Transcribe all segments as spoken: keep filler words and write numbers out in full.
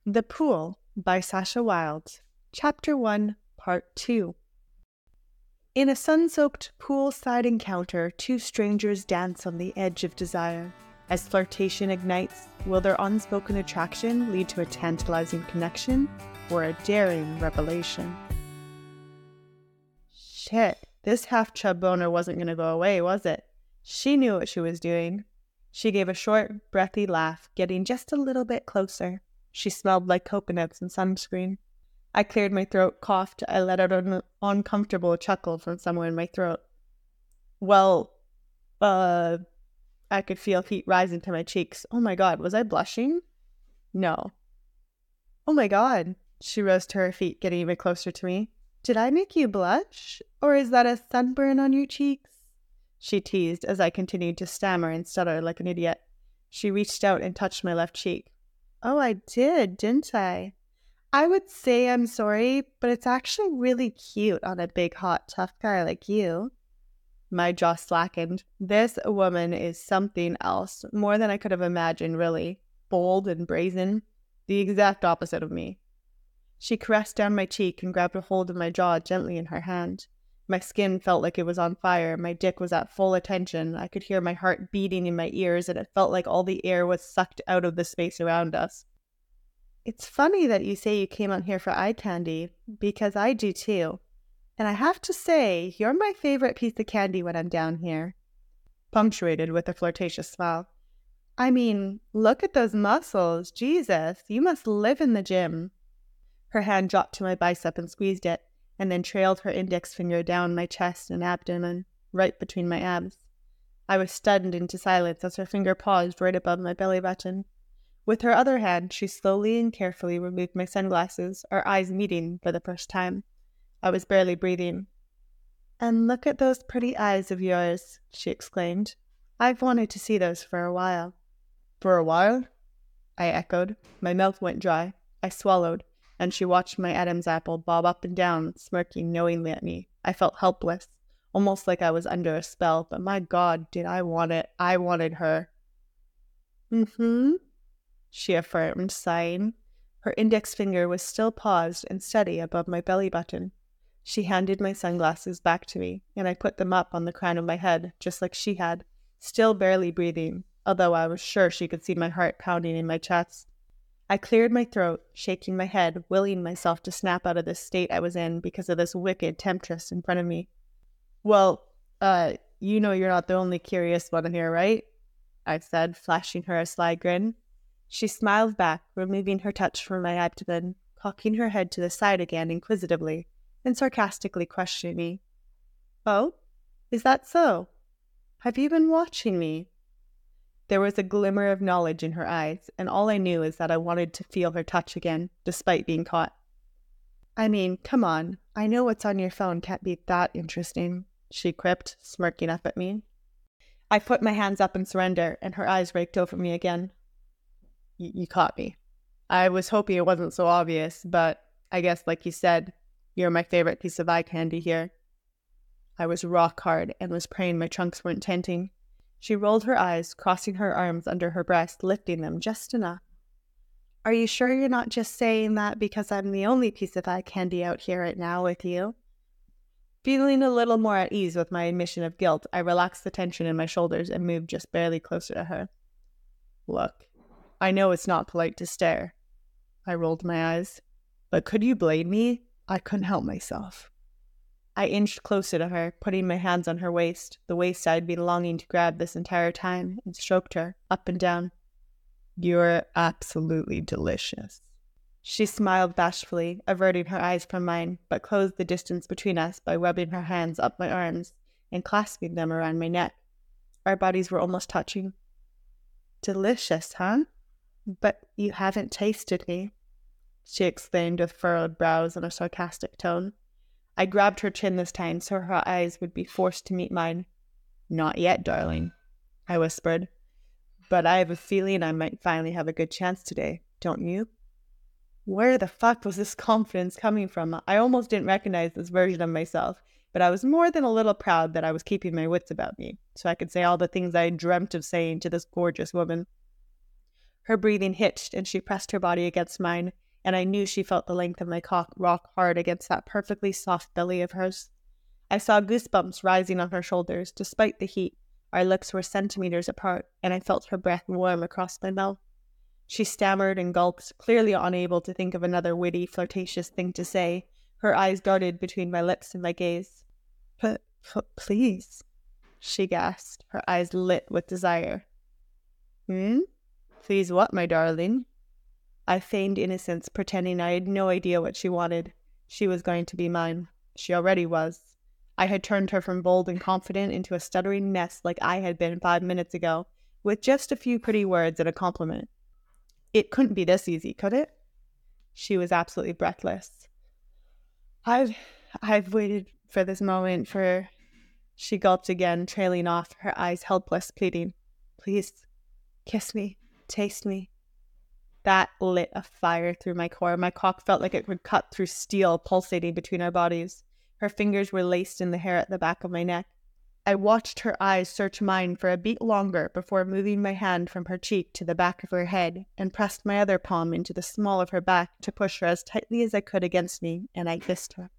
The Pool by Sasha Wilde, Chapter one, Part two. In a sun-soaked poolside encounter, two strangers dance on the edge of desire. As flirtation ignites, will their unspoken attraction lead to a tantalizing connection or a daring revelation? Shit, this half-chub boner wasn't going to go away, was it? She knew what she was doing. She gave a short, breathy laugh, getting just a little bit closer. She smelled like coconuts and sunscreen. I cleared my throat, coughed. I let out an uncomfortable chuckle from somewhere in my throat. Well, uh, I could feel heat rising to my cheeks. Oh my god, was I blushing? No. Oh my god. She rose to her feet, getting even closer to me. Did I make you blush? Or is that a sunburn on your cheeks? She teased as I continued to stammer and stutter like an idiot. She reached out and touched my left cheek. Oh, I did, didn't I? I would say I'm sorry, but it's actually really cute on a big, hot, tough guy like you. My jaw slackened. This woman is something else, more than I could have imagined, really. Bold and brazen, the exact opposite of me. She caressed down my cheek and grabbed a hold of my jaw gently in her hand. My skin felt like it was on fire. My dick was at full attention. I could hear my heart beating in my ears, and it felt like all the air was sucked out of the space around us. It's funny that you say you came out here for eye candy, because I do too. And I have to say, you're my favorite piece of candy when I'm down here. Punctuated with a flirtatious smile. I mean, look at those muscles. Jesus, you must live in the gym. Her hand dropped to my bicep and squeezed it, and then trailed her index finger down my chest and abdomen, right between my abs. I was stunned into silence as her finger paused right above my belly button. With her other hand, she slowly and carefully removed my sunglasses, our eyes meeting for the first time. I was barely breathing. And look at those pretty eyes of yours, she exclaimed. I've wanted to see those for a while. For a while? I echoed. My mouth went dry. I swallowed, and she watched my Adam's apple bob up and down, smirking knowingly at me. I felt helpless, almost like I was under a spell, but my God, did I want it. I wanted her. Mm-hmm, she affirmed, sighing. Her index finger was still paused and steady above my belly button. She handed my sunglasses back to me, and I put them up on the crown of my head, just like she had, still barely breathing, although I was sure she could see my heart pounding in my chest. I cleared my throat, shaking my head, willing myself to snap out of this state I was in because of this wicked temptress in front of me. Well, uh, you know you're not the only curious one here, right? I said, flashing her a sly grin. She smiled back, removing her touch from my abdomen, cocking her head to the side again inquisitively, and sarcastically questioning me. Oh? Is that so? Have you been watching me? There was a glimmer of knowledge in her eyes, and all I knew is that I wanted to feel her touch again, despite being caught. I mean, come on, I know what's on your phone can't be that interesting, she quipped, smirking up at me. I put my hands up in surrender, and her eyes raked over me again. You caught me. I was hoping it wasn't so obvious, but I guess, like you said, you're my favorite piece of eye candy here. I was rock hard and was praying my trunks weren't tenting. She rolled her eyes, crossing her arms under her breast, lifting them just enough. Are you sure you're not just saying that because I'm the only piece of eye candy out here right now with you? Feeling a little more at ease with my admission of guilt, I relaxed the tension in my shoulders and moved just barely closer to her. Look, I know it's not polite to stare. I rolled my eyes. But could you blame me? I couldn't help myself. I inched closer to her, putting my hands on her waist, the waist I'd been longing to grab this entire time, and stroked her, up and down. You're absolutely delicious. She smiled bashfully, averting her eyes from mine, but closed the distance between us by rubbing her hands up my arms and clasping them around my neck. Our bodies were almost touching. Delicious, huh? But you haven't tasted me, she exclaimed with furrowed brows and a sarcastic tone. I grabbed her chin this time so her eyes would be forced to meet mine. Not yet, darling, I whispered. But I have a feeling I might finally have a good chance today, don't you? Where the fuck was this confidence coming from? I almost didn't recognize this version of myself, but I was more than a little proud that I was keeping my wits about me, so I could say all the things I dreamt of saying to this gorgeous woman. Her breathing hitched, and she pressed her body against mine, and I knew she felt the length of my cock rock hard against that perfectly soft belly of hers. I saw goosebumps rising on her shoulders. Despite the heat, our lips were centimeters apart, and I felt her breath warm across my mouth. She stammered and gulped, clearly unable to think of another witty, flirtatious thing to say. Her eyes darted between my lips and my gaze. But, but please, she gasped, her eyes lit with desire. Hmm? Please what, my darling? I feigned innocence, pretending I had no idea what she wanted. She was going to be mine. She already was. I had turned her from bold and confident into a stuttering mess like I had been five minutes ago, with just a few pretty words and a compliment. It couldn't be this easy, could it? She was absolutely breathless. I've, I've waited for this moment for... She gulped again, trailing off, her eyes helpless, pleading, please, kiss me, taste me. That lit a fire through my core. My cock felt like it would cut through steel, pulsating between our bodies. Her fingers were laced in the hair at the back of my neck. I watched her eyes search mine for a beat longer before moving my hand from her cheek to the back of her head and pressed my other palm into the small of her back to push her as tightly as I could against me, and I kissed her.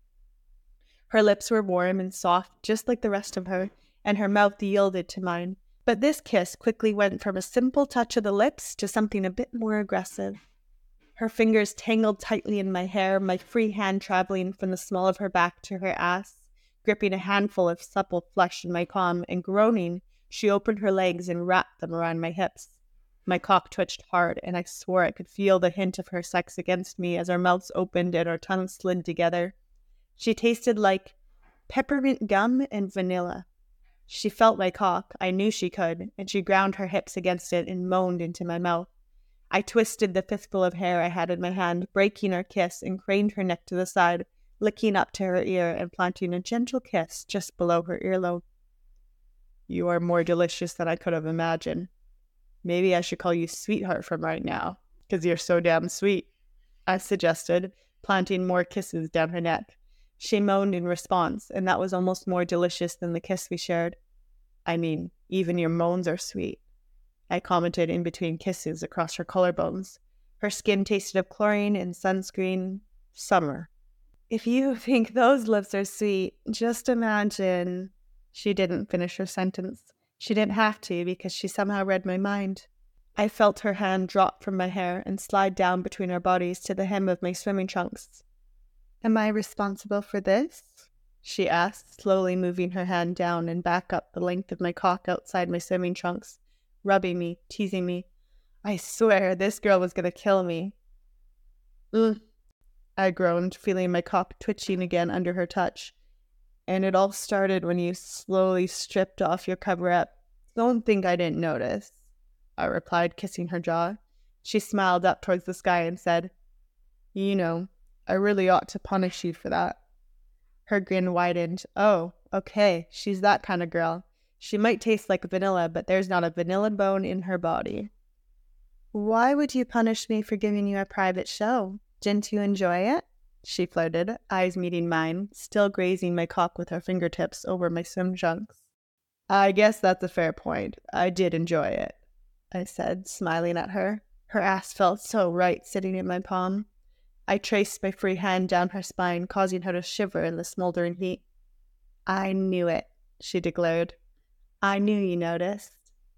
Her lips were warm and soft, just like the rest of her, and her mouth yielded to mine. But this kiss quickly went from a simple touch of the lips to something a bit more aggressive. Her fingers tangled tightly in my hair, my free hand traveling from the small of her back to her ass, gripping a handful of supple flesh in my palm, and groaning, she opened her legs and wrapped them around my hips. My cock twitched hard, and I swore I could feel the hint of her sex against me as our mouths opened and our tongues slid together. She tasted like peppermint gum and vanilla. She felt my cock, I knew she could, and she ground her hips against it and moaned into my mouth. I twisted the fistful of hair I had in my hand, breaking our kiss, and craned her neck to the side, licking up to her ear and planting a gentle kiss just below her earlobe. You are more delicious than I could have imagined. Maybe I should call you sweetheart from right now, because you're so damn sweet, I suggested, planting more kisses down her neck. She moaned in response, and that was almost more delicious than the kiss we shared. I mean, even your moans are sweet, I commented in between kisses across her collarbones. Her skin tasted of chlorine and sunscreen. Summer. If you think those lips are sweet, just imagine... She didn't finish her sentence. She didn't have to because she somehow read my mind. I felt her hand drop from my hair and slide down between our bodies to the hem of my swimming trunks. Am I responsible for this? She asked, slowly moving her hand down and back up the length of my cock outside my swimming trunks, rubbing me, teasing me. I swear, this girl was going to kill me. Ugh, I groaned, feeling my cock twitching again under her touch. And it all started when you slowly stripped off your cover-up. Don't think I didn't notice, I replied, kissing her jaw. She smiled up towards the sky and said, You know, I really ought to punish you for that. Her grin widened. Oh, okay, she's that kind of girl. She might taste like vanilla, but there's not a vanilla bone in her body. Why would you punish me for giving you a private show? Didn't you enjoy it? She flirted, eyes meeting mine, still grazing my cock with her fingertips over my swim trunks. I guess that's a fair point. I did enjoy it, I said, smiling at her. Her ass felt so right sitting in my palm. I traced my free hand down her spine, causing her to shiver in the smoldering heat. I knew it, she declared. I knew you noticed.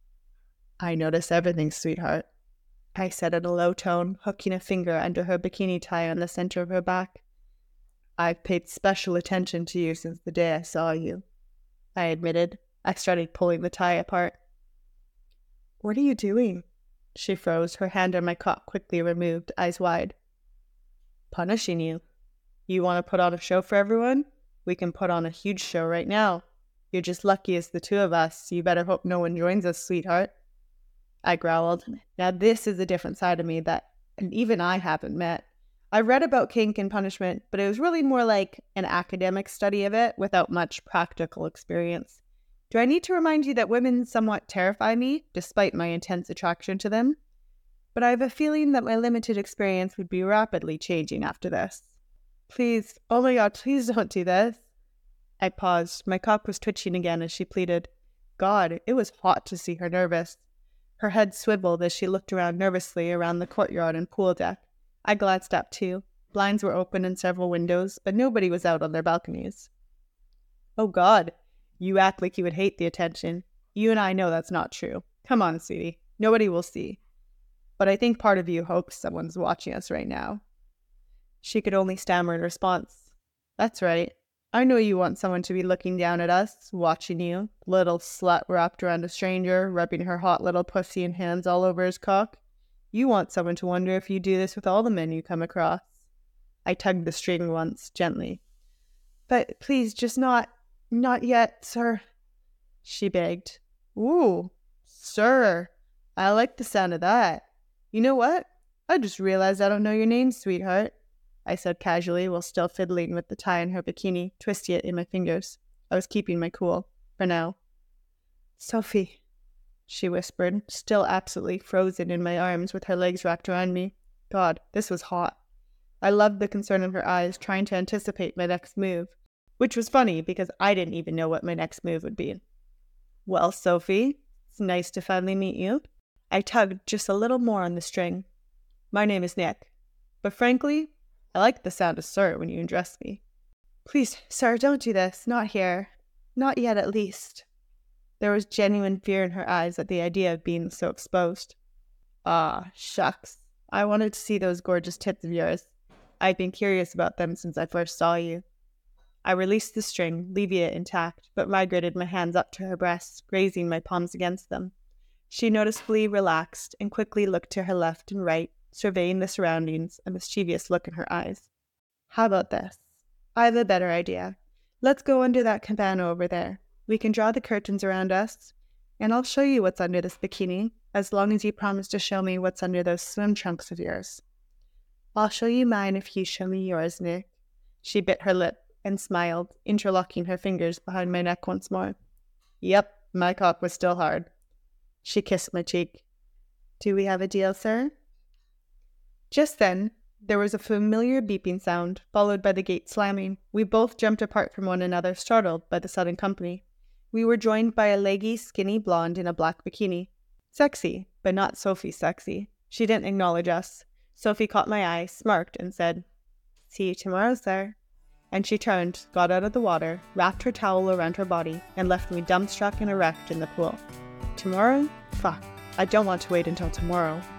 I notice everything, sweetheart, I said in a low tone, hooking a finger under her bikini tie on the center of her back. I've paid special attention to you since the day I saw you, I admitted. I started pulling the tie apart. What are you doing? She froze, her hand on my cock quickly removed, eyes wide. Punishing you. You want to put on a show for everyone? We can put on a huge show right now. You're just lucky it's the two of us. You better hope no one joins us, sweetheart. I growled. Now this is a different side of me that and even I haven't met. I read about kink and punishment, but it was really more like an academic study of it without much practical experience. Do I need to remind you that women somewhat terrify me, despite my intense attraction to them? But I have a feeling that my limited experience would be rapidly changing after this. Please, oh my God, please don't do this. I paused. My cock was twitching again as she pleaded. God, it was hot to see her nervous. Her head swiveled as she looked around nervously around the courtyard and pool deck. I glanced up too. Blinds were open in several windows, but nobody was out on their balconies. Oh God, you act like you would hate the attention. You and I know that's not true. Come on, sweetie. Nobody will see. But I think part of you hopes someone's watching us right now. She could only stammer in response. That's right. I know you want someone to be looking down at us, watching you, little slut wrapped around a stranger, rubbing her hot little pussy and hands all over his cock. You want someone to wonder if you do this with all the men you come across. I tugged the string once, gently. But please, just not, not yet, sir, she begged. Ooh, sir, I like the sound of that. You know what? I just realized I don't know your name, sweetheart, I said casually while still fiddling with the tie in her bikini, twisting it in my fingers. I was keeping my cool, for now. Sophie, she whispered, still absolutely frozen in my arms with her legs wrapped around me. God, this was hot. I loved the concern in her eyes, trying to anticipate my next move, which was funny because I didn't even know what my next move would be. Well, Sophie, it's nice to finally meet you. I tugged just a little more on the string. My name is Nick, but frankly, I like the sound of sir when you address me. Please, sir, don't do this. Not here. Not yet, at least. There was genuine fear in her eyes at the idea of being so exposed. Ah, shucks. I wanted to see those gorgeous tits of yours. I've been curious about them since I first saw you. I released the string, leaving it intact, but migrated my hands up to her breasts, grazing my palms against them. She noticeably relaxed and quickly looked to her left and right, surveying the surroundings, a mischievous look in her eyes. How about this? I have a better idea. Let's go under that cabana over there. We can draw the curtains around us, and I'll show you what's under this bikini, as long as you promise to show me what's under those swim trunks of yours. I'll show you mine if you show me yours, Nick. She bit her lip and smiled, interlocking her fingers behind my neck once more. Yep, my cock was still hard. She kissed my cheek. Do we have a deal, sir? Just then, there was a familiar beeping sound, followed by the gate slamming. We both jumped apart from one another, startled by the sudden company. We were joined by a leggy, skinny blonde in a black bikini. Sexy, but not Sophie sexy. She didn't acknowledge us. Sophie caught my eye, smirked, and said, See you tomorrow, sir. And she turned, got out of the water, wrapped her towel around her body, and left me dumbstruck and erect in the pool. Tomorrow? Fuck, I don't want to wait until tomorrow.